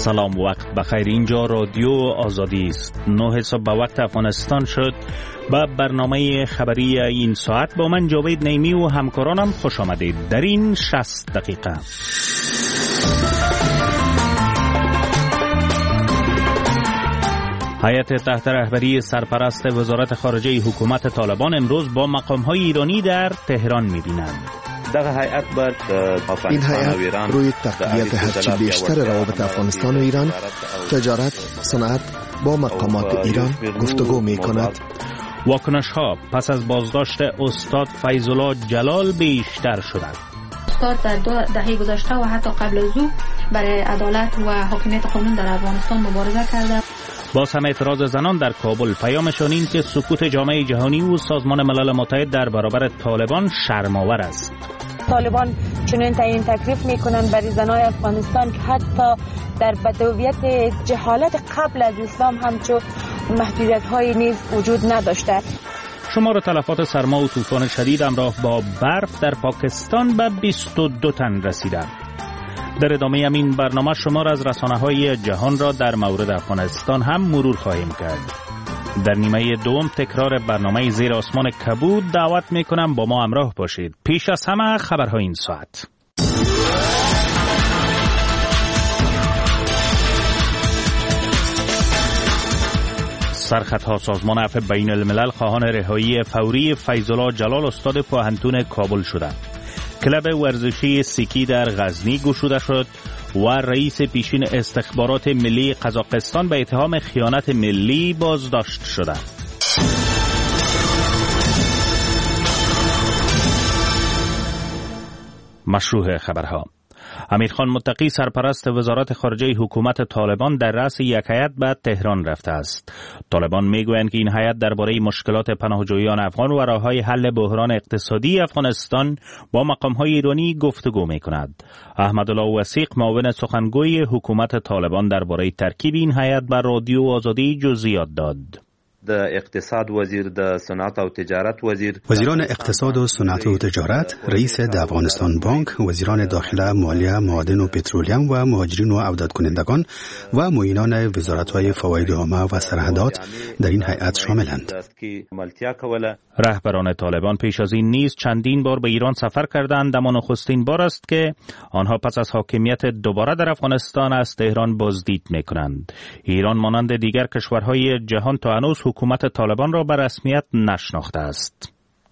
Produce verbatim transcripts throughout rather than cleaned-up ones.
سلام، وقت بخیر. اینجا رادیو آزادی است. نه صبح به وقت افغانستان شد. با برنامه خبری این ساعت با من جاوید نیمی و همکارانم خوش آمدید. در این شصت دقیقه هیئت تحت رهبری سرپرست وزارت خارجه حکومت طالبان امروز با مقام‌های ایرانی در تهران می‌بینند. این هیئت روی تقویت هرچی بیشتر روابط افغانستان و ایران، تجارت، صنعت با مقامات ایران گفتگو می کند. واکنش ها پس از بازداشت استاد فیض‌الله جلال بیشتر شده. استاد در دو دهه گذشته و حتی قبل از او برای عدالت و حاکمیت قانون در افغانستان مبارزه کرده. با سم اعتراض زنان در کابل، پیامشان این که سکوت جامعه جهانی و سازمان ملل متحد در برابر طالبان شرم‌آور است. طالبان چنین تعیین تکلیف میکنند برای زنای افغانستان که حتی در بدویت جهالت قبل از اسلام همچون محدودیت‌های نیز وجود نداشته. شمار تلفات سرما و طوفان شدید همراه با برف در پاکستان به بیست و دو تن رسیده. در ادامه این برنامه شمار از رسانه‌های جهان را در مورد افغانستان هم مرور خواهیم کرد. در نیمه دوم تکرار برنامه زیر آسمان کبود دعوت میکنم با ما همراه باشید. پیش از همه خبرهای این ساعت. سرخطها سازمان عفو بین الملل خواهان رهایی فوری فیض‌الله جلال استاد پوهنتون کابل شده. کلب ورزشی سیکی در غزنی گشوده شد و رئیس پیشین استخبارات ملی قزاقستان به اتهام خیانت ملی بازداشت شده. مشروع خبرها. امیرخان متقی سرپرست وزارت خارجه حکومت طالبان در رأس یک هیئت به تهران رفته است. طالبان میگویند که این هیئت درباره مشکلات پناهجویان افغان و راههای حل بحران اقتصادی افغانستان با مقام‌های ایرانی گفتگو می‌کند. احمدالله وثیق معاون سخنگوی حکومت طالبان درباره ترکیب این هیئت به رادیو آزادی جزئیات داد. د اقتصاد وزیر، د صنعت او تجارت وزیر، وزیران اقتصاد و صنعت و تجارت، رئیس د افغانستان بانک، وزیران داخله، مالیه، معادن و پترولیم و مهاجرین و عودت کنندگان و معینان وزارت‌های فواید عامه و سرحدات در این هیئت شاملند. رهبران طالبان پیش از این نیز چندین بار به ایران سفر کردند، اما نخستین بار است که آنها پس از حاکمیت دوباره در افغانستان از تهران بازدید می‌کنند. ایران مانند دیگر کشورهای جهان تا هنوز حکومت طالبان را به رسمیت نشناخته است.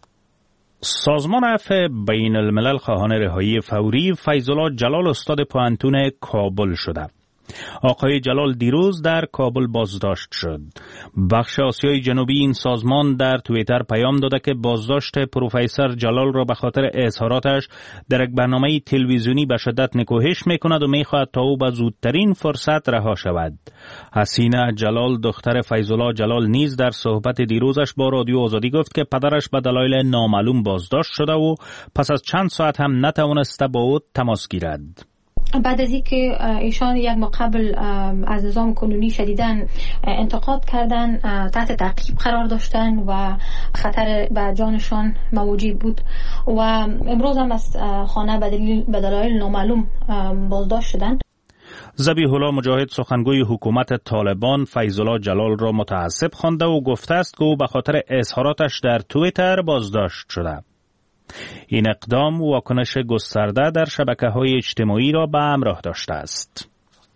سازمان عفو بین الملل خواهان رهایی فوری فیض‌الله جلال استاد پوهنتون کابل شده. آقای جلال دیروز در کابل بازداشت شد. بخش آسیای جنوبی این سازمان در توییتر پیام داده که بازداشت پروفسور جلال را به خاطر اظهاراتش در یک برنامه تلویزیونی به شدت نکوهش میکند و میخواهد تا او به زودترین فرصت رها شود. حسینه جلال دختر فیض‌الله جلال نیز در صحبت دیروزش با رادیو آزادی گفت که پدرش به دلایل نامعلوم بازداشت شده و پس از چند ساعت هم نتوانسته با او تماس گیرد. بعد از اینکه ایشان یک ماه قبل از نظام کنونی شدیداً انتقاد کردن، تحت تعقیب قرار داشتن و خطر به جانشان موجود بود و امروز هم از خانه به دلایل نامعلوم بازداشت شدند. ذبیح الله مجاهد سخنگوی حکومت طالبان فیض‌الله جلال را متعصب خوانده و گفته است که او به خاطر اظهاراتش در توییتر بازداشت شده. این اقدام واکنش گسترده در شبکه‌های اجتماعی را به همراه داشته است.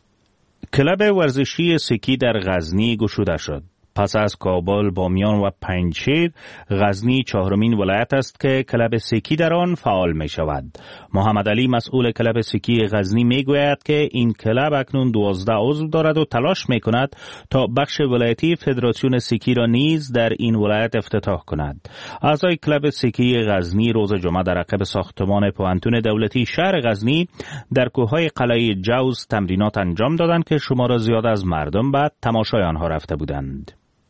کلب ورزشی سیکی در غزنی گشوده شد. پس از کابل، بامیان و پنجشیر، غزنی چهارمین ولایت است که کلب سیکی در آن فعال می شود. محمد علی مسئول کلب سیکی غزنی می گوید که این کلب اکنون دوازده عضو دارد و تلاش می کند تا بخش ولایتی فدراسیون سیکی را نیز در این ولایت افتتاح کند. اعضای کلب سیکی غزنی روز جمعه در عقب ساختمان پوهنتون دولتی شهر غزنی در کوههای قلعه جوز تمرینات انجام دادند که شمار زیاد از مردم به تماشای آنها رفته بودند.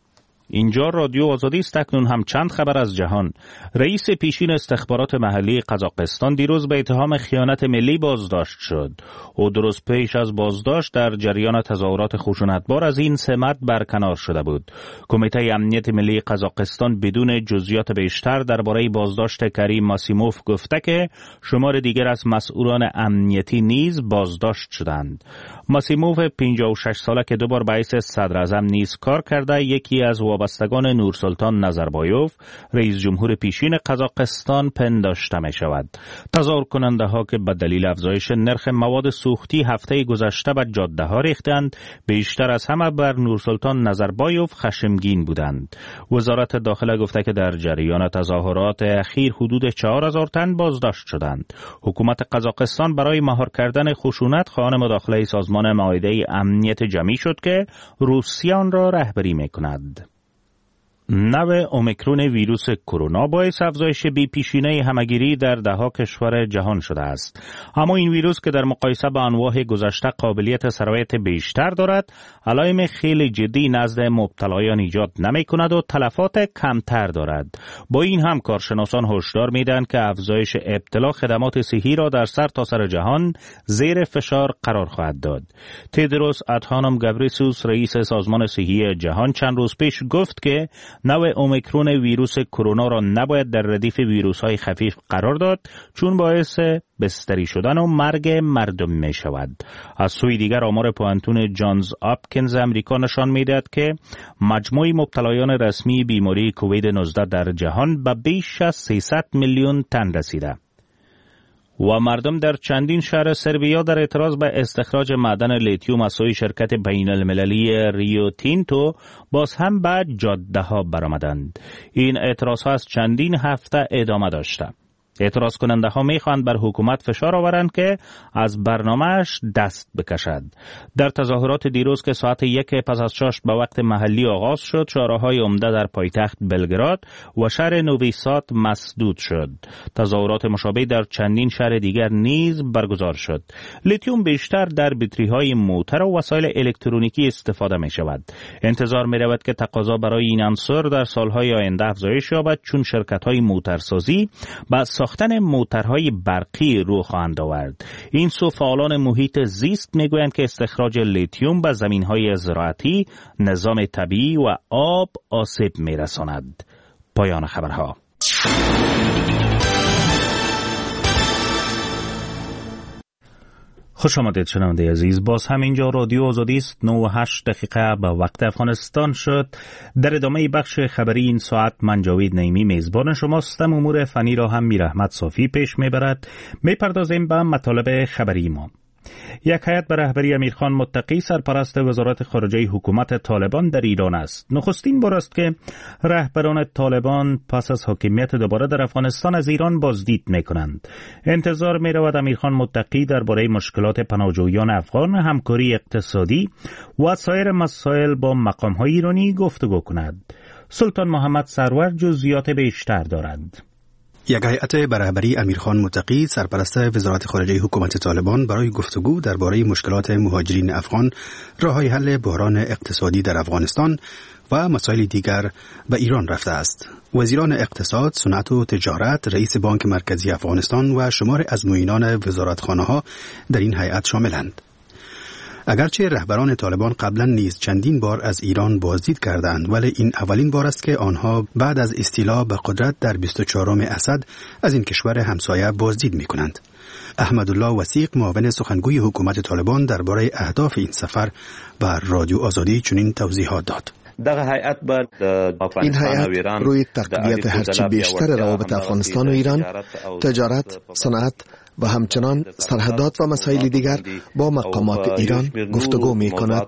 اینجا رادیو آزادی است. اکنون هم چند خبر از جهان. رئیس پیشین استخبارات محلی قزاقستان دیروز به اتهام خیانت ملی بازداشت شد. او درست پیش از بازداشت در جریان تظاهرات خشونتبار از این سمت برکنار شده بود. کمیته امنیت ملی قزاقستان بدون جزئیات بیشتر درباره بازداشت کریم ماسیموف گفته که شمار دیگر از مسئولان امنیتی نیز بازداشت شدند. ماسیموف پنجاه و شش ساله که دوبار به حیث صدر اعظم نیز کار کرده، یکی از وابستگان نورسلطان نظربایوف رئیس جمهور پیشین قزاقستان پنداشته می شود. تظاهر کننده ها که به دلیل افزایش نرخ مواد سوختی هفته گذشته به جاده ها ریختند، بیشتر از همه بر نورسلطان نظربایوف خشمگین بودند. وزارت داخله گفته که در جریان تظاهرات اخیر حدود چهار هزار تن بازداشت شدند. حکومت قزاقستان برای مهار کردن خشونت خواهان مداخله سازمان معاهده امنیت جمعی شد که روسیه آن را رهبری می‌کند. نوع اومیکرون ویروس کرونا باعث افزایش بی‌پیشینه همگیری در ده‌ها کشور جهان شده است. اما این ویروس که در مقایسه با انواع گذشته قابلیت سرایت بیشتر دارد، علائم خیلی جدی نزد مبتلایان ایجاد نمی‌کند و تلفات کمتر دارد. با این هم کارشناسان هشدار می‌دهند که افزایش ابتلا خدمات صحی را در سرتاسر جهان زیر فشار قرار خواهد داد. تدروس ادهانوم گبریسوس رئیس سازمان صحی جهان چند روز پیش گفت که نوع اومیکرون ویروس کرونا را نباید در ردیف ویروس‌های خفیف قرار داد، چون باعث بستری شدن و مرگ مردم می شود. از سوی دیگر آمار پوانتون جانز آپکینز امریکا نشان می دهد که مجموع مبتلایان رسمی بیماری کووید نوزده در جهان به بیش از سیصد میلیون تن رسیده. و مردم در چندین شهر سربیا در اعتراض به استخراج معدن لیتیوم از سوی شرکت بین المللی ریو تینتو باز هم به جاده ها برآمدند. این اعتراض ها از چندین هفته ادامه داشته. اعتراض کننده ها می خواهند بر حکومت فشار آورند که از برنامهش دست بکشد. در تظاهرات دیروز که ساعت یک پس از شش به وقت محلی آغاز شد، شارع‌های عمده در پایتخت بلگراد و شهر نوی ساد مسدود شد. تظاهرات مشابه در چندین شهر دیگر نیز برگزار شد. لیتیوم بیشتر در بطری‌های موتر و وسایل الکترونیکی استفاده می شود. انتظار می رود که تقاضا برای این عنصر در سالهای آینده افزایش یابد، چون شرکت‌های موترسازی با ساختن موترهای برقی رو خواهند آورد. این سو فعالان محیط زیست میگویند که استخراج لیتیوم به زمینهای زراعتی، نظام طبیعی و آب آسیب میرساند. پایان خبرها. خوش آمدید شنونده عزیز. باز هم اینجا رادیو آزادی است. نه و هشت دقیقه به وقت افغانستان شد. در ادامه بخش خبری این ساعت من جاوید نعیمی میزبان شماستم. امور فنی را هم میر احمد صافی پیش میبرد. میپردازیم به مطالب خبری ما. یک هیئت به رهبری امیرخان متقی سرپرست وزارت خارجه حکومت طالبان در ایران است. نخستین بار است که رهبران طالبان پس از حاکمیت دوباره در افغانستان از ایران بازدید می‌کنند. انتظار می‌رود امیرخان متقی درباره مشکلات پناهجویان افغان، همکاری اقتصادی و سایر مسائل با مقام‌های ایرانی گفتگو کند. سلطان محمد سرور جزئیات بیشتر دارد. یک هیئت به رهبری امیرخان متقی سرپرست وزارت خارجه حکومت طالبان برای گفتگو درباره مشکلات مهاجرین افغان، راه‌های حل بحران اقتصادی در افغانستان و مسائل دیگر به ایران رفته است. وزیران اقتصاد، صنعت و تجارت، رئیس بانک مرکزی افغانستان و شمار از معینان وزارتخانه‌ها در این هیئت شاملند. اگرچه رهبران طالبان قبلا نیز چندین بار از ایران بازدید کردند، ولی این اولین بار است که آنها بعد از استیلا به قدرت در بیست و چهارم اسد از این کشور همسایه بازدید می کنند. احمدالله وثیق معاون سخنگوی حکومت طالبان درباره اهداف این سفر بر رادیو آزادی چنین توضیحات داد. این هیئت روی تقویت هرچی بیشتر روابط افغانستان و ایران، تجارت، صنعت و همچنان سرحدات و مسائل دیگر با مقامات ایران گفتگو می کند.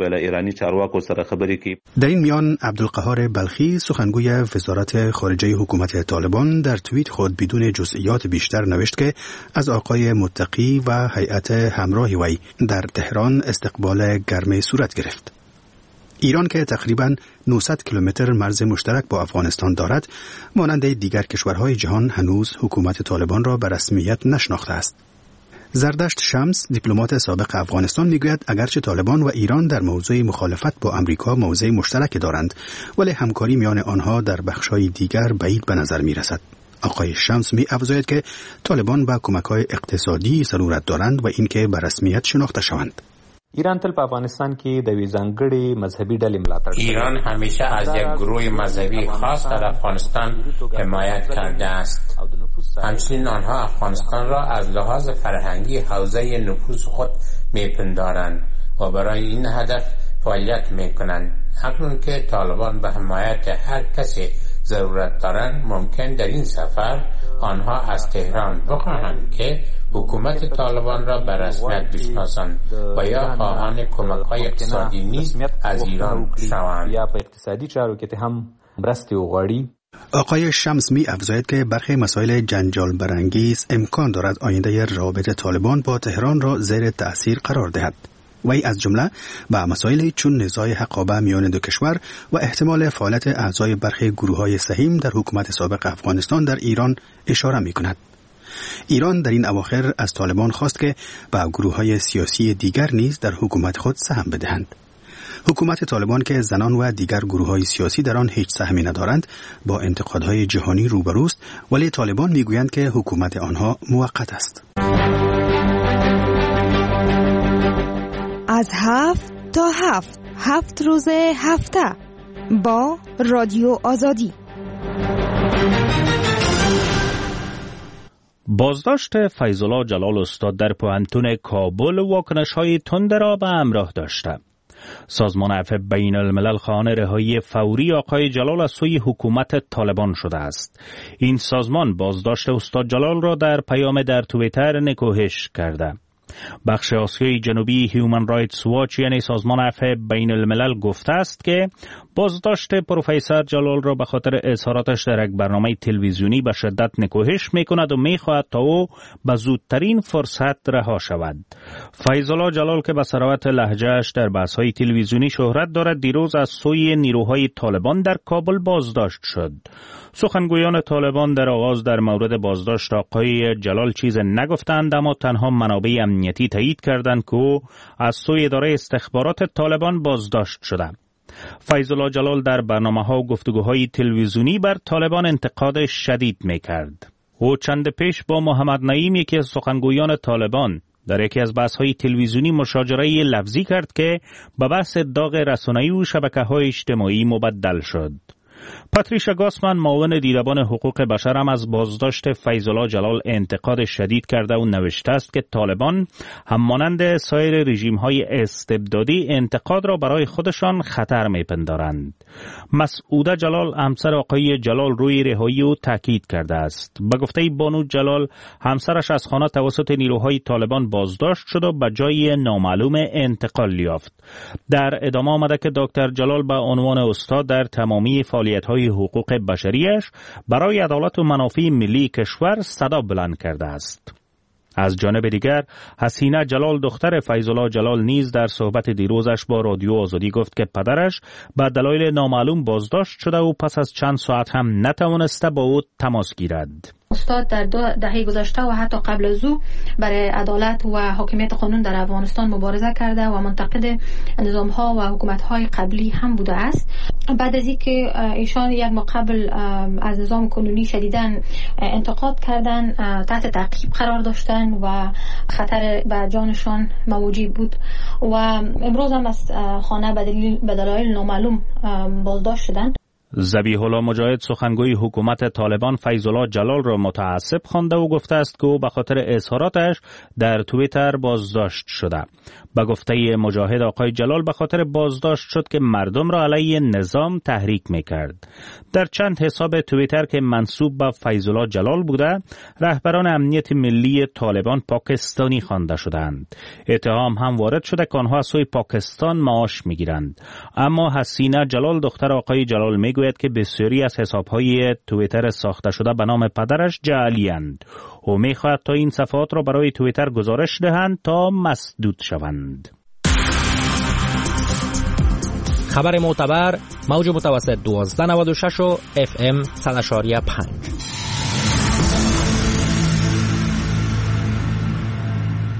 در این میان عبدالقهار بلخی سخنگوی وزارت خارجه حکومت طالبان در توییت خود بدون جزئیات بیشتر نوشت که از آقای متقی و هیئت همراه وی در تهران استقبال گرمی صورت گرفت. ایران که تقریباً نهصد کیلومتر مرز مشترک با افغانستان دارد، مانند دیگر کشورهای جهان هنوز حکومت طالبان را به رسمیت نشناخته است. زردشت شمس دیپلمات سابق افغانستان میگوید اگرچه طالبان و ایران در موضوع مخالفت با امریکا موضع مشترک دارند ولی همکاری میان آنها در بخش‌های دیگر بعید به نظر میرسد. آقای شمس می افزاید که طالبان به کمک‌های اقتصادی ضرورت دارند و اینکه به رسمیت شناخته شوند. ایران تل په افغانستان کې د وی ځانګړي مذهبي ډلې ملاتړ ایران همیشه از یک گروه مذهبی خاص در افغانستان حمایت کرده است. همچنین آنها افغانستان را از لحاظ فرهنگی حوزه نفوذ خود میپندارند و برای این هدف فعالیت میکنند. اکنون که طالبان به حمایت هر کسی ضرورت دارند ممکن در این سفر آنها از تهران بخواهند که حکومت طالبان را به رسمیت بشناسند و یا خواهان کمک‌های اقتصادی نیز از ایران شوند. یا په اقتصادي چارو کې هم مرستې وغواړي. آقای شمس می افزاید که برخی مسائل جنجال برانگیز امکان دارد آینده روابط طالبان با تهران را زیر تأثیر قرار دهد. وی از جمله به مسائل چون نزاع حقابه میان دو کشور و احتمال فعالیت اعضای برخی گروه‌های سهیم در حکومت سابق افغانستان در ایران اشاره می‌کند. ایران در این اواخر از طالبان خواست که به گروه‌های سیاسی دیگر نیز در حکومت خود سهم بدهند. حکومت طالبان که زنان و دیگر گروه‌های سیاسی در آن هیچ سهمی ندارند با انتقادهای جهانی روبروست، ولی طالبان میگویند که حکومت آنها موقت است. از هفت تا هفت هفت روز هفته با رادیو آزادی. بازداشت فیض‌الله جلال استاد در پوهنتون کابل واکنش‌های تند را به همراه داشته. سازمان عفو بین الملل خواهان رهایی فوری آقای جلال از سوی حکومت طالبان شده است. این سازمان بازداشت استاد جلال را در پیام در توییتر نکوهش کرده. بخش آسیای جنوبی هیومن رایتس واچ یعنی سازمان عفو بین الملل گفته است که بازداشت پروفسور جلال را به خاطر اظهاراتش در یک برنامه تلویزیونی به شدت نکوهش میکند و میخواهد تا او به زودترین فرصت رها شود. فیض‌الله جلال که به ثروت لهجه‌اش در بحث‌های تلویزیونی شهرت دارد دیروز از سوی نیروهای طالبان در کابل بازداشت شد. سخنگویان طالبان در آغاز در مورد بازداشت آقای جلال چیز نگفتند، اما تنها منابع امنیتی تایید کردند که او از سوی اداره استخبارات طالبان بازداشت شده. فیض‌الله جلال در برنامه‌ها و گفتگوهای تلویزیونی بر طالبان انتقاد شدید می‌کرد. او چند پیش با محمد نعیم یکی از سخنگویان طالبان در یکی از بحث‌های تلویزیونی مشاجره لفظی کرد که به بحث داغ رسانه‌ای و شبکه‌های اجتماعی مبدل شد. پاتریشا گاسمن معاون دیدبان حقوق بشر هم از بازداشت فیض‌الله جلال انتقاد شدید کرده و نوشته است که طالبان همانند سایر رژیم‌های استبدادی انتقاد را برای خودشان خطر می‌پندارند. مسعوده جلال همسر آقای جلال روی رهایی او تاکید کرده است. به گفته بانو جلال همسرش از خانه توسط نیروهای طالبان بازداشت شد و به جای نامعلوم انتقال یافت. در ادامه آمده که دکتر جلال به عنوان استاد در تمامی فعالیت‌های حقوق بشریش برای عدالت و منافع ملی کشور صدا بلند کرده است. از جانب دیگر حسینه جلال دختر فیض‌الله جلال نیز در صحبت دیروزش با رادیو آزادی گفت که پدرش به دلایل نامعلوم بازداشت شده و پس از چند ساعت هم نتوانسته با او تماس گیرد. استاد در دو دهه گذشته و حتی قبل از او برای عدالت و حاکمیت قانون در افغانستان مبارزه کرده و منتقد نظام‌ها و حکومت‌های قبلی هم بوده است. بعد از اینکه ایشان یک ما قبل از نظام کنونی شدیداً انتقاد کردند، تحت تعقیب قرار داشتند و خطر بر جانشان موجود بود و امروز هم از خانه به دلایل نامعلوم بازداشت شدند. ذبیح الله مجاهد سخنگوی حکومت طالبان فیض‌الله جلال را متعصب خوانده و گفته است که او به خاطر اظهاراتش در توییتر بازداشت شده. به گفته مجاهد آقای جلال به خاطر بازداشت شد که مردم را علیه نظام تحریک میکرد. در چند حساب توییتر که منسوب به فیض‌الله جلال بوده، رهبران امنیت ملی طالبان پاکستانی خوانده شدند. اتهام هم وارد شده که آنها از سوی پاکستان معاش میگیرند. اما حسینه جلال دختر آقای جلال میگوید که بسیاری از حساب‌های توییتر ساخته شده به نام پدرش جعلی اند. او میخواهد تا این صفحات را برای توییتر گزارش دهند تا مسدود شوند. خبر معتبر موج متوسط دوازده نود و شش و اف ام صد و پنج.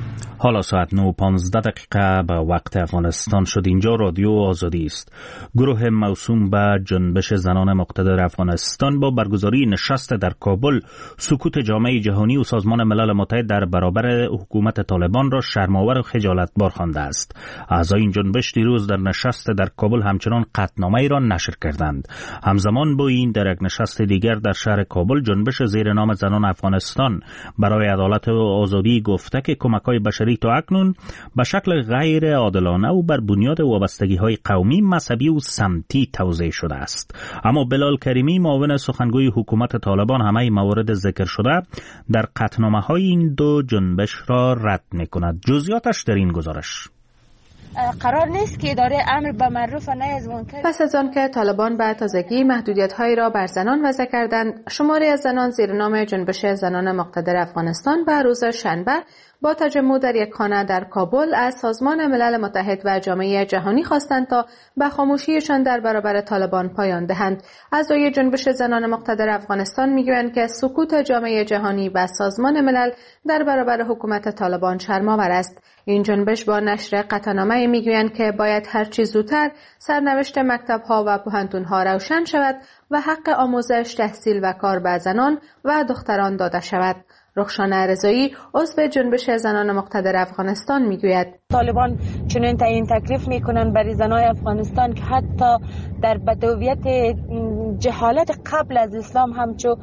حالا ساعت نه و پانزده دقیقه به وقت افغانستان شد. اینجا رادیو آزادی است. گروه موسوم به جنبش زنان مقتدر افغانستان با برگزاری نشست در کابل سکوت جامعه جهانی و سازمان ملل متحد در برابر حکومت طالبان را شرم‌آور و خجالتبار خوانده است. اعضای این جنبش دیروز در نشست در کابل همچنان قطعنامه‌ای را نشر کردند. همزمان با این در یک نشست دیگر در شهر کابل جنبش زیر نام زنان افغانستان برای عدالت و آزادی گفته که کمک‌های بشری تا اکنون به شکل غیر عادلانه و بر بنیاد وابستگی‌های قومی، مذهبی و سمتی توزیع شده است. اما بلال کریمی معاون سخنگوی حکومت طالبان همه موارد ذکر شده در قطعنامه‌های این دو جنبش را رد می‌کند. جزئیاتش در این گزارش. قرار نیست که اداره امر به معروف و نهی از منکر. پس از آن که طالبان به تازگی محدودیت‌هایی را بر زنان وضع کردند، شماری از زنان زیر نام جنبش زنان مقتدر افغانستان به روز شنبه با تجمع در یک خانه در کابل از سازمان ملل متحد و جامعه جهانی خواستند تا به خاموشیشان در برابر طالبان پایان دهند. اعضای جنبش زنان مقتدر افغانستان میگویند که سکوت جامعه جهانی و سازمان ملل در برابر حکومت طالبان شرم‌آور است. این جنبش با نشر قطعنامه میگویند که باید هر چه زودتر سرنوشت مکتب‌ها و پوهنتون‌ها روشن شود و حق آموزش، تحصیل و کار به زنان و دختران داده شود. رخشانه رضایی عضو جنبش زنان مقتدر افغانستان میگوید طالبان چنین تعیین تکلیف میکنن برای زنای افغانستان که حتی در بدویت جهالت قبل از اسلام همچو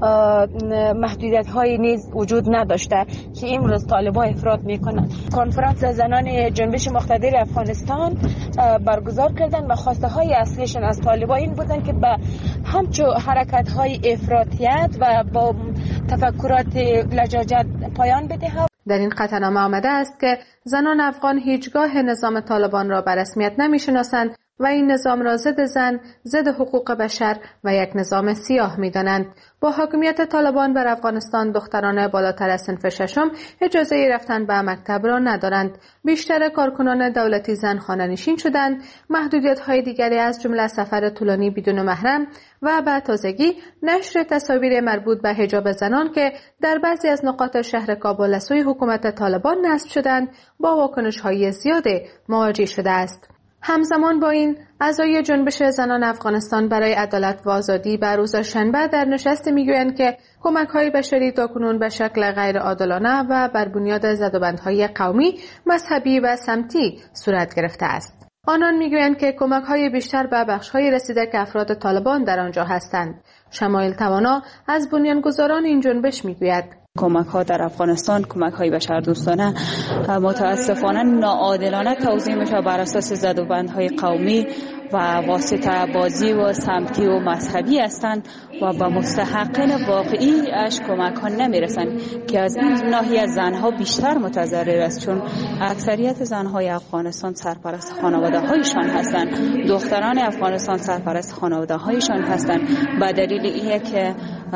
محدودیت های نیز وجود نداشته که امروز طالبان افراد میکنن. کنفرانس زنان جنبش مقتدر افغانستان برگزار کردن و خواسته های اصلیشون از طالبان این بودن که به همچو حرکت های افراطیت و با تفکرات لجاجت پایان بدهد. در این قطعنامه آمده است که زنان افغان هیچگاه نظام طالبان را به رسمیت نمی‌شناسند و این نظام را ضد زن، ضد حقوق بشر و یک نظام سیاه می‌دانند. با حاکمیت طالبان بر افغانستان دختران بالاتر از صنف ششم اجازه رفتن به مکتب را ندارند. بیشتر کارکنان دولتی زن خانه‌نشین شدند. محدودیت‌های دیگری از جمله سفر طولانی بدون محرم و به تازگی نشر تصاویر مربوط به حجاب زنان که در بعضی از نقاط شهر کابل از سوی حکومت طالبان نصب شدند با واکنش‌های زیاد مواجه شده است. همزمان با این اعضای جنبش زنان افغانستان برای عدالت و آزادی به روز شنبه در نشست میگویند که کمک‌های بشری تاکنون به شکل غیر عادلانه و بر بنیاد زدوبندهای قومی، مذهبی و سمتی صورت گرفته است. آنان میگویند که کمک‌های بیشتر به بخش‌های رسیده که افراد طالبان در آنجا هستند. شمایل توانا از بنیانگذاران این جنبش میگوید کمک ها در افغانستان، کمک های بشردوستانه متاسفانه ناعادلانه توزیع میشه بر اساس زدوبندهای قومی و واسطه بازی و سمتی و مذهبی هستند و به مستحقین واقعی اش کمک ها نمیرسند که از این ناحیه زنها بیشتر متضرر است، چون اکثریت زنهای افغانستان سرپرست خانواده هایشان هستند. دختران افغانستان سرپرست خانواده هایشان هستند به دلیل اینه که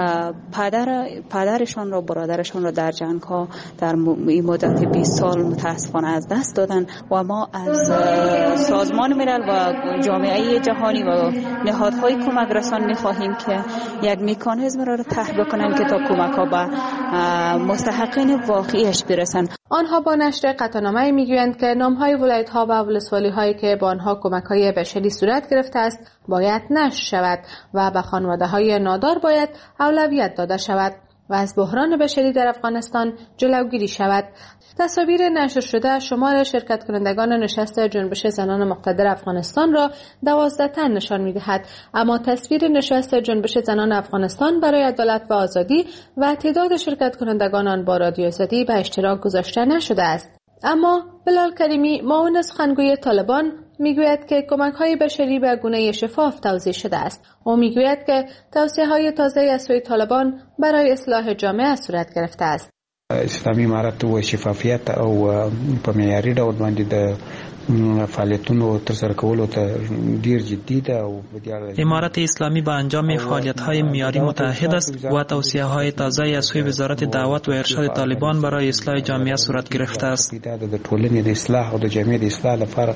پدر پدرشان را، برادرشان را در جنگ ها در این مدت بیست سال متاسفانه از دست دادن و ما از سازمان ملل و جامعه جهانی و نهادهای کمک رسان می‌خواهیم که یک مکانیزم را طرح بکنند که تا کمک ها به مستحقین واقعیش برسند. آنها با نشر قطعنامه میگویند که نام‌های ولایت‌ها و ولسوالی‌هایی که با آنها کمک‌های بشری صورت گرفته است باید نشر شود و به خانواده‌های نادار باید اولویت داده شود و از بحران بشری در افغانستان جلوگیری شود. تصاویر نشر شده شمار شرکت کنندگان نشست جنبش زنان مقتدر افغانستان را دوازده تن نشان می‌دهد، اما تصویر نشست جنبش زنان افغانستان برای عدالت و آزادی و تعداد شرکت کنندگان آن با رادیو آزادی به اشتراک گذاشته نشده است. اما بلال کریمی معاون سخنگوی طالبان میگوید که کمک‌های بشری به گونه شفاف توزیع شده است. او میگوید که توصیه‌های تازه از سوی طالبان برای اصلاح جامعه صورت گرفته است. اسلامي امارت و شفافیت او په معیاري ډول باندې د فعالیتونو ترسره کولو ته ډیر جدي ده او امارت اسلامی به انجام فعالیت‌های معیاری متعهد است و توصیه‌های تازه از سوی وزارت دعوت و ارشاد طالبان برای اصلاح جامعه صورت گرفته است. د ټولنې د اصلاح او د جامعې د اصلاح لپاره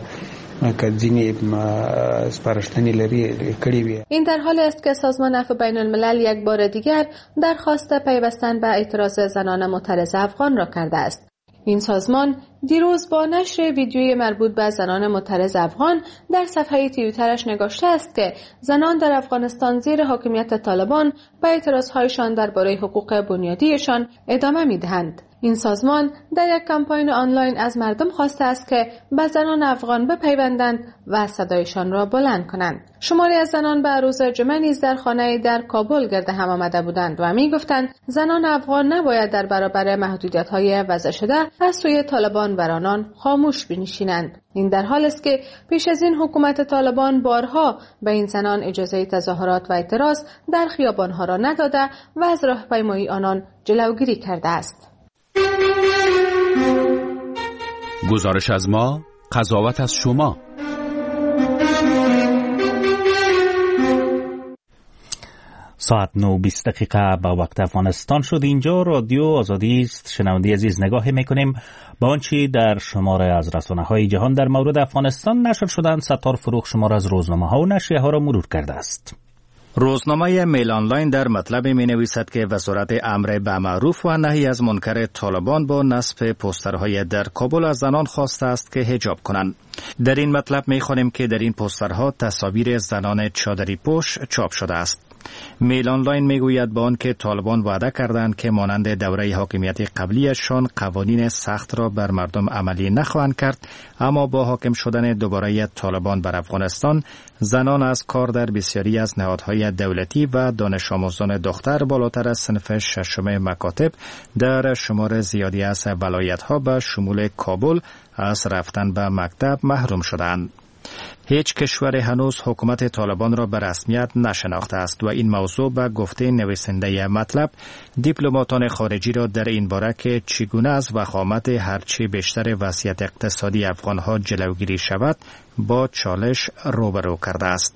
این در حالی است که سازمان عفو بین الملل یک بار دیگر درخواست پیوستن به اعتراض زنان معترض افغان را کرده است. این سازمان دیروز با نشر ویدیوی مربوط به زنان معترض افغان در صفحه توییترش نگاشته است که زنان در افغانستان زیر حاکمیت طالبان به اعتراضهایشان درباره حقوق بنیادیشان ادامه می‌دهند. این سازمان در یک کمپاین آنلاین از مردم خواسته است که به زنان افغان بپیوندند و صدایشان را بلند کنند. شماری از زنان به روز جمعه نیز در خانه در کابل گرد هم آمده بودند و میگفتند زنان افغان نباید در برابر محدودیت‌های وضع شده از سوی طالبان بر آنان خاموش بنشینند. این در حالی است که پیش از این حکومت طالبان بارها به این زنان اجازه تظاهرات و اعتراض در خیابان‌ها را نداده و از راهپیمایی آنان جلوگیری کرده است. گزارش از ما، قضاوت از شما. ساعت نه و بیست دقیقه با وقت افغانستان شد. اینجا رادیو آزادی است. شنونده عزیز، نگاه میکنیم با آنچه در شماره از رسانه‌های جهان در مورد افغانستان نشر شدند. ستار فروغ شماره از روزنامه‌ها و نشریه‌ها را مرور کرده است. روزنامه میل آنلاین در مطلب می نویسد که وزارت امر به معروف و نهی از منکر طالبان با نصب پوسترهای در کابل از زنان خواسته است که حجاب کنند. در این مطلب می خوانیم که در این پوسترها تصاویر زنان چادری پوش چاپ شده است. میل آنلاین میگوید با آن که طالبان وعده کردند که مانند دوره حاکمیت قبلیشان قوانین سخت را بر مردم عملی نخواهند کرد، اما با حاکم شدن دوباره طالبان بر افغانستان زنان از کار در بسیاری از نهادهای دولتی و دانش آموزان دختر بالاتر از صنف ششم مکاتب در شمار زیادی از ولایت‌ها به شمول کابل از رفتن به مکتب محروم شدند. هیچ کشور هنوز حکومت طالبان را به رسمیت نشناخته است و این موضوع به گفته نویسنده مطلب دیپلماتان خارجی را در این باره که چگونه از وخامت هرچی بیشتر وضعیت اقتصادی افغانها جلوگیری شود با چالش روبرو کرده است.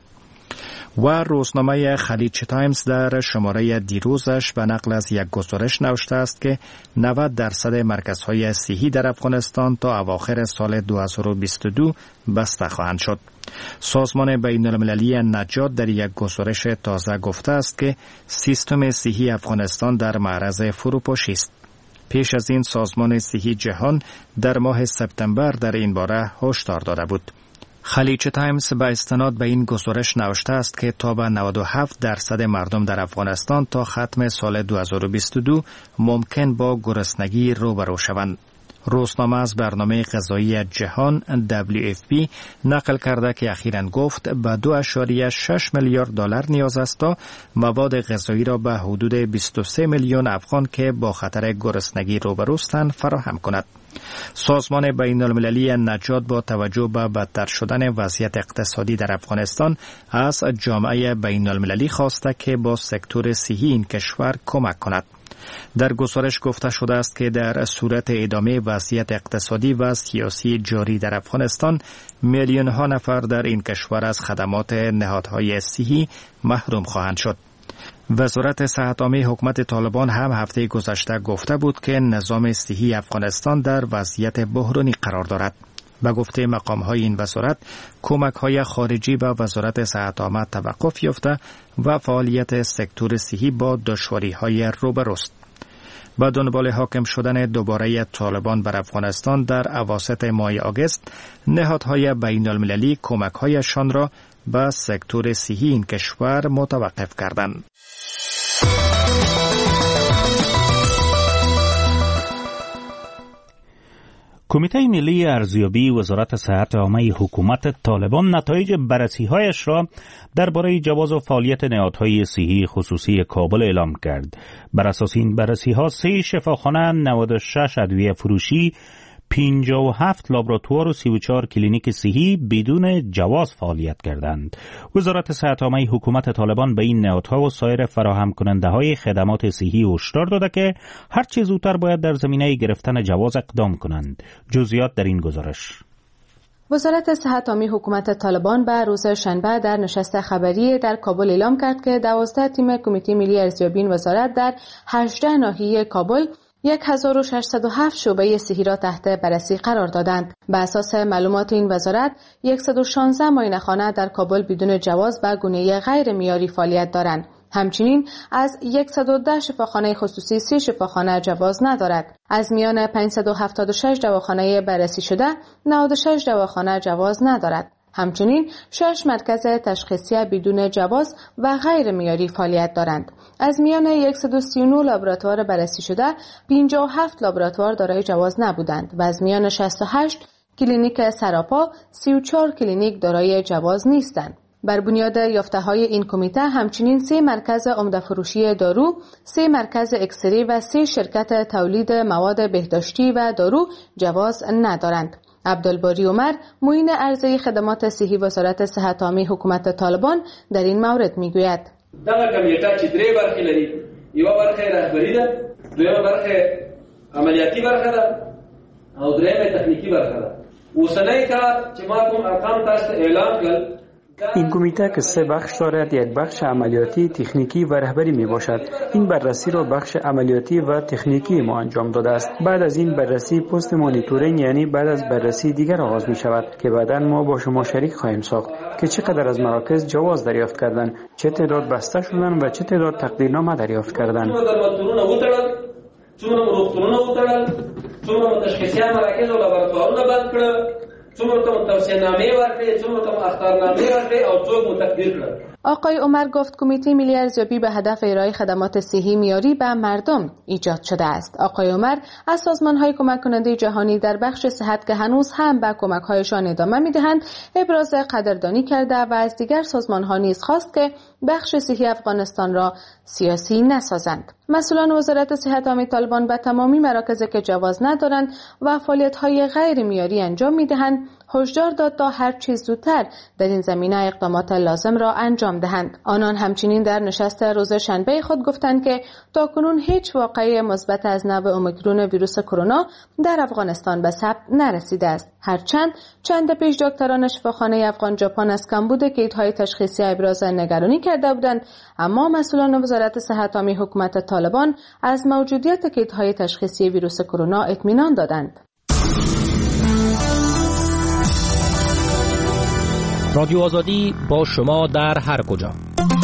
و روزنامه خلیج تایمز در شماره دیروزش به نقل از یک گزارش نوشته است که نود درصد مرکزهای صحی در افغانستان تا اواخر سال دو هزار و بیست و دو بسته خواهند شد. سازمان بین المللی نجات در یک گزارش تازه گفته است که سیستم صحی افغانستان در معرض فروپاشی است. پیش از این سازمان صحی جهان در ماه سپتامبر در این باره هشدار داده بود. خلیج تایمز به استناد به این گزارش نوشته است که تا به نود و هفت درصد مردم در افغانستان تا ختم سال دو هزار و بیست و دو ممکن با گرسنگی روبرو شوند. روزنامه از برنامه غذایی جهان دبلیو اف پی نقل کرده که اخیراً گفت به دو اشاریه شش میلیارد دلار نیاز است تا مواد غذایی را به حدود بیست و سه میلیون افغان که با خطر گرسنگی روبروستند فراهم کند. سازمان بین المللی نجات با توجه به بدتر شدن وضعیت اقتصادی در افغانستان از جامعه بین المللی خواسته که با سکتور صحی این کشور کمک کند. در گزارش گفته شده است که در صورت ادامه وضعیت اقتصادی و سیاسی جاری در افغانستان میلیون ها نفر در این کشور از خدمات نهادهای صحی محروم خواهند شد. وزارت صحت عامه حکومت طالبان هم هفته گذشته گفته بود که نظام صحی افغانستان در وضعیت بحرانی قرار دارد. به گفته مقام‌های این وزارت، کمک‌های خارجی به وزارت صحت عامه توقف یافته و فعالیت سکتور صحی با دشواری‌های روبروست. با دنبال حاکم شدن دوباره طالبان بر افغانستان در اواسط ماه آگوست، نهادهای بین المللی کمک‌هایشان را به سکتور صحی این کشور متوقف کردند. کمیته ملی ارزیابی وزارت صحت عامه حکومت طالبان نتایج بررسی‌هایش را درباره جواز و فعالیت نهادهای صحی خصوصی کابل اعلام کرد. بر اساس این بررسی‌ها سه شفاخانه، نود و شش ادویه فروشی، پنجاه و هفت لابراتوار و سی و چهار کلینیک صحی بدون جواز فعالیت کردند. وزارت صحت عامه حکومت طالبان به این نهادها و سایر فراهم کننده های خدمات صحی هشدار داده که هر چه زودتر باید در زمینه گرفتن جواز اقدام کنند. جزئیات در این گزارش. وزارت صحت عامه حکومت طالبان به روز شنبه در نشست خبری در کابل اعلام کرد که دوازده تیم کمیته ملی ارزیابی وزارت در هجده ناحیه کابل هزار و ششصد و هفت شعبه صحی را تحت بررسی قرار دادند. به اساس معلومات این وزارت، صد و شانزده معاینه‌خانه در کابل بدون جواز به گونه غیر معیاری فعالیت دارند. همچنین از صد و ده شفاخانه خصوصی سی شفاخانه جواز ندارد. از میان پانصد و هفتاد و شش دواخانه بررسی شده نود و شش دواخانه جواز ندارد. همچنین شش مرکز تشخیصی بدون جواز و غیر معیاری فعالیت دارند. از میان صد و سی و نه لابراتوار بررسی شده پنجاه و هفت لابراتوار دارای جواز نبودند و از میان شصت و هشت کلینیک سراپا سی و چهار کلینیک دارای جواز نیستند. بر بنیاد یافته‌های این کمیته همچنین سه مرکز عمده فروشی دارو، سه مرکز اکسری و سه شرکت تولید مواد بهداشتی و دارو جواز ندارند. عبدالباری عمر معین عرضه خدمات صحی وزارت صحت عامه حکومت طالبان در این مورد میگوید: دغه کمیټه چې درې برخې لري، یو برخه رهبری ده، دویمه برخه عملیاتي برخه ده او دریمه تخنیکی برخه ده. اوسنۍ کار چې ما کوم ارقام تاسو اعلان کړل، این کمیته که سه بخش دارد، یک بخش عملیاتی، تکنیکی و رهبری می باشد. این بررسی را بخش عملیاتی و تکنیکی ما انجام داده است. بعد از این بررسی پست مانیتورینگ یعنی بعد از بررسی دیگر آغاز می شود که بعداً ما با شما شریک خواهیم ساخت که چقدر از مراکز جواز دریافت کردند، چه تعداد بسته شدند و چه تعداد تقدیرنامه دریافت کردند. څومره روغتونونه وتړل، څومره تشخیصي مراکز او لابراتوارونه بند کړل، څومره توصیه‌نامې ورکړې، څومره اخطارنامې ورکړې او څوک متقدیر کړل. آقای عمر گفت کمیته ملی ارزیابی به هدف ارائه خدمات صحی معیاری به مردم ایجاد شده است. آقای عمر از سازمان‌های کمک کننده جهانی در بخش صحت که هنوز هم به کمک‌هایشان ادامه می‌دهند ابراز قدردانی کرده و از دیگر سازمان‌ها نیز خواست که بخش صحی افغانستان را سیاسی نسازند. مسئولان وزارت صحت عامه طالبان به تمامی مراکز که جواز ندارند و فعالیت‌های غیر معیاری انجام می‌دهند هشدار داد تا هر چیز زودتر در این زمینه اقدامات لازم را انجام دهند. آنان همچنین در نشست روز شنبه خود گفتند که تاکنون هیچ واقعه مثبت از نوع اومیکرون ویروس کرونا در افغانستان به ثبت نرسیده است. هرچند چند پیش دکتران شفاخانه افغان ژاپن از کمبود کیت‌های تشخیصی ابراز نگرانی کرده بودند، اما مسئولان وزارت صحت عامه حکومت طالبان از موجودیت کیت‌های تشخیصی ویروس کرونا اطمینان دادند. رادیو آزادی با شما در هر کجا.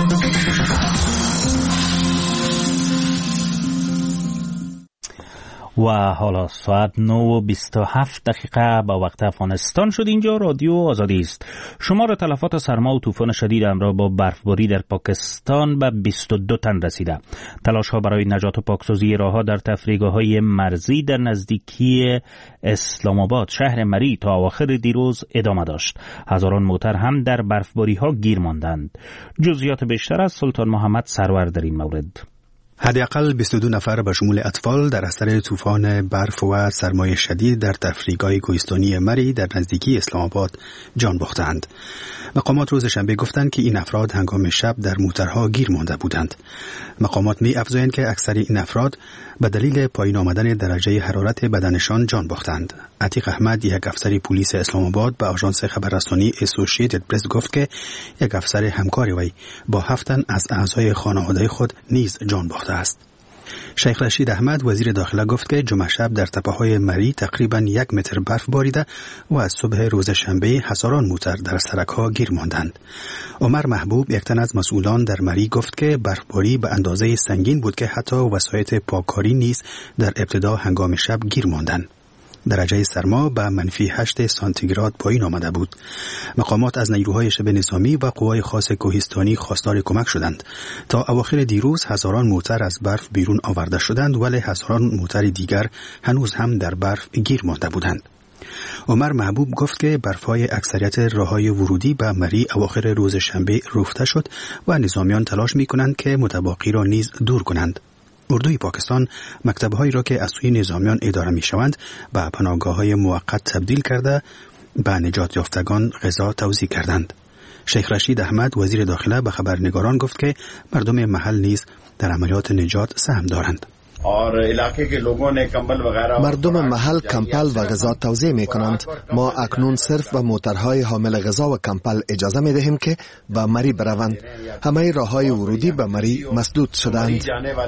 و حالا ساعت نه و بیست و هفت دقیقه با وقت افغانستان شد. اینجا رادیو آزادی است. شمار تلفات سرما و طوفان شدید همراه با برفباری در پاکستان به بیست و دو تن رسیده. تلاش ها برای نجات و پاکسازی راهها در تفریگاه های مرزی در نزدیکی اسلام آباد شهر مری تا اواخر دیروز ادامه داشت. هزاران موتر هم در برفباری ها گیر ماندند. جزئیات بیشتر از سلطان محمد سرور در این مورد. حداقل بیست و دو نفر به شمول اطفال در اثر طوفان برف و سرمای شدید در تفریگاه کوهستانی مری در نزدیکی اسلام آباد جان باختند. مقامات روز شنبه گفتند که این افراد هنگام شب در موترها گیر مانده بودند. مقامات می افزایند که اکثر این افراد به دلیل پایین آمدن درجه حرارت بدنشان جان باختند. عتیق احمد، یک افسر پلیس اسلام آباد، به آژانس خبررسانی اسوسییتد پرس گفت که یک افسر همکار وی با هفت تن از اعضای خانواده خود نیز جان باخته است. شیخ رشید احمد وزیر داخله گفت که جمعه شب در تپه‌های مری تقریباً یک متر برف باریده و از صبح روز شنبه هزاران موتر در سرک‌ها گیر ماندند. عمر محبوب، یک تن از مسئولان در مری، گفت که برفباری به اندازه سنگین بود که حتی وسایط پاککاری نیز در ابتدا هنگام شب گیر ماندند. درجه سرما به منفی هشت سانتیگراد پایین آمده بود. مقامات از نیروهای شبه نظامی و قوای خاص کوهستانی خواستار کمک شدند. تا اواخر دیروز هزاران موتر از برف بیرون آورده شدند، ولی هزاران موتر دیگر هنوز هم در برف گیر مانده بودند. عمر محبوب گفت که برف‌های اکثریت راه‌های ورودی به مری اواخر روز شنبه رفته شد و نظامیان تلاش می‌کنند که متباقی را نیز دور کنند. اردوی پاکستان مکتب‌هایی را که از سوی نظامیان اداره می‌شوند به پناهگاه‌های موقت تبدیل کرده به نجات یافتگان غذا توزیع کردند. شیخ رشید احمد وزیر داخله به خبرنگاران گفت که مردم محل نیز در عملیات نجات سهم دارند. مردم محل کمپل و غذا توزیع می کنند. ما اکنون صرف به موترهای حامل غذا و کمپل اجازه می دهیم که به مری بروند. همه راههای ورودی به مری مسدود شدند.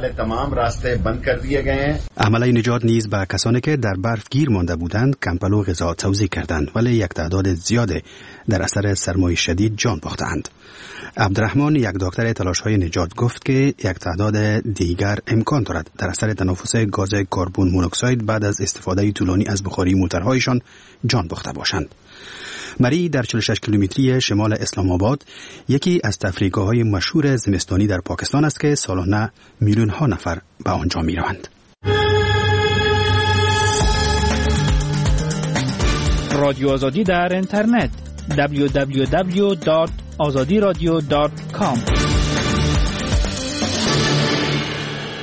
عمله نجات نیز به کسانی که در برف گیر مانده بودند کمپل و غذا توزیع کردند، ولی یک تعداد زیاده در اثر سرمای شدید جان باختند. عبدالرحمن، یک دکتر تلاش‌های نجات، گفت که یک تعداد دیگر امکان دارد در اثر تنفس گاز کربن مونوکساید بعد از استفاده طولانی از بخاری موترهایشان جان باخته باشند. مری در چهل و شش کیلومتری شمال اسلام آباد یکی از تفریحگاه‌های مشهور زمستانی در پاکستان است که سالانه میلیون ها نفر به آنجا می‌روند. رادیو آزادی در اینترنت دبلیو دبلیو دبلیو دات آزادی رادیو دات کام